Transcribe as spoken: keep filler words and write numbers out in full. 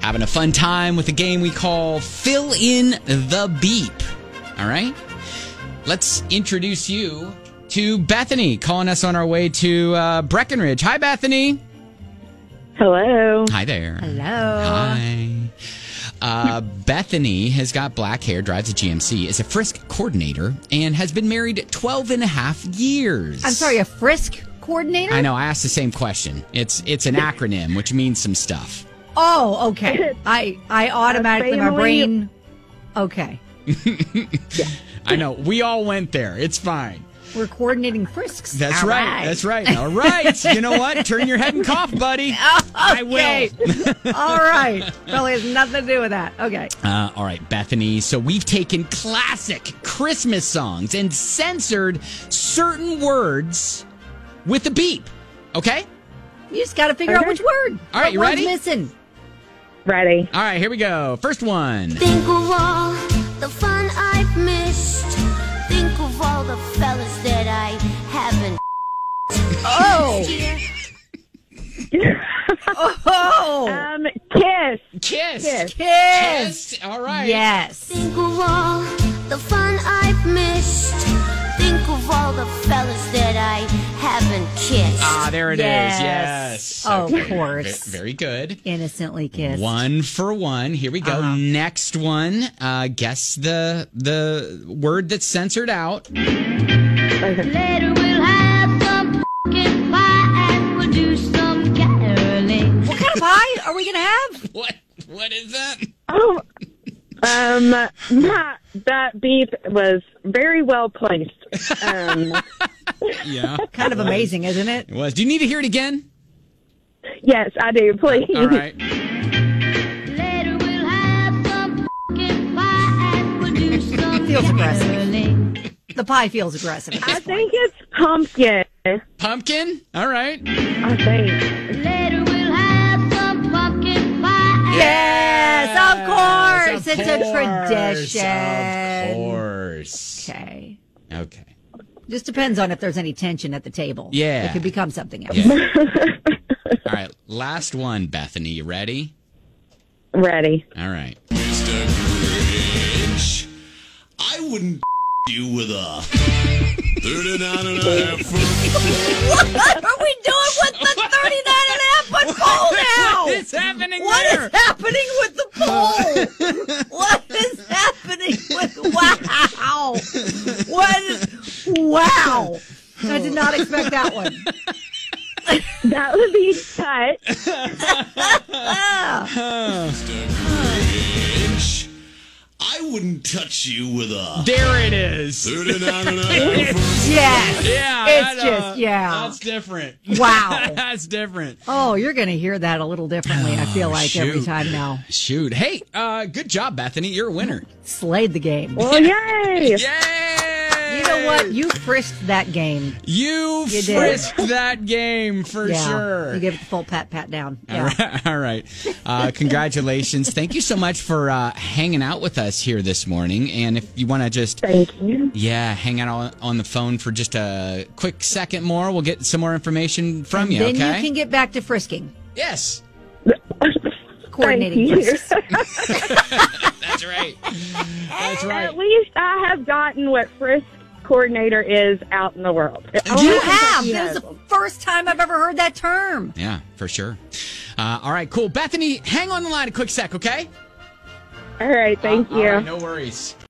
having a fun time with a game we call Fill in the Beep. All right? Let's introduce you to Bethany, calling us on our way to uh, Breckenridge. Hi, Bethany. Hello. Hi there. Hello. Hi. Uh, Bethany has got black hair, drives a G M C, is a Frisk coordinator, and has been married twelve and a half years. I'm sorry, a Frisk coordinator? I know, I asked the same question. It's it's an acronym, which means some stuff. Oh, okay. I, I automatically, my family- brain, okay. I know, we all went there. It's fine. We're coordinating frisks. That's All right. That's right. All right. You know what? Turn your head and cough, buddy. I Okay. will. All right. Probably has nothing to do with that. Okay. Uh, all right, Bethany. So we've taken classic Christmas songs and censored certain words with a beep. Okay? You just got to figure out Okay. which word. All right, What you word's ready? missing? Ready. All right, here we go. First one. Think of all the fun I've missed. Think of all the fellas that I haven't. Oh. Oh. Um, kiss. Kiss. Kiss. Kiss. Kiss. All right. Yes. Think of all the fun I've missed. Think of all the fellas that I haven't kissed. Ah, there it is. Yes. Yes. Of Okay. course. Ve- Very good. Innocently kissed. One for one. Here we go. Uh-huh. Next one. Uh, guess the the word that's censored out. Later we'll have some pumpkin pie and we'll do some caroling. What kind of pie are we going to have? What? What is that? Oh, um, my, that beep was very well placed. Um, Yeah. Kind of amazing, isn't it? It was. Do you need to hear it again? yes, I do. Please. All right. Later we'll have some pumpkin pie and we'll do some Feels aggressive. caroling. The pie feels aggressive at I this think it's pumpkin. Pumpkin? All right. I think. Later we'll have some pumpkin pie. Yes, of course. Of It's a course, tradition. Of course. Okay. Okay. Just depends on if there's any tension at the table. Yeah. It could become something else. Yeah. All right. Last one, Bethany. You ready? Ready. All right. Mister Grinch, I wouldn't you with a thirty-nine and a half foot. What are we doing with the thirty-nine and a half foot pole now? What is happening What there? is happening with the pole? What is happening with wow? What is wow? I did not expect that one. That would be cut. Mister Grinch, I wouldn't touch you with a There it is. thirty-nine and a half foot. Yes. Yeah. It's I know. just yeah. That's different. Wow. That's different. Oh, you're going to hear that a little differently, I feel like, every shoot. time now. Shoot. Hey, uh, good job, Bethany. You're a winner. Slayed the game. Well, yay. Yay! You know what? You frisked that game. You, You did. frisked that game for yeah. sure. You gave it the full pat, pat down. All Yeah. right. All right. Uh, congratulations. Thank you so much for uh, hanging out with us here this morning. And if you want to just, Thank you. yeah, hang out on, on the phone for just a quick second more, we'll get some more information from And you, then okay? you can get back to frisking. Yes. Coordinating Thank you. frisks. That's right. That's right. At least I have gotten what Frisk coordinator is out in the world. You have. He This is has the them. first time I've ever heard that term. Yeah, for sure. Uh, all right, cool. Bethany, hang on the line a quick sec, okay? All right. Thank Uh, you. all right, no worries.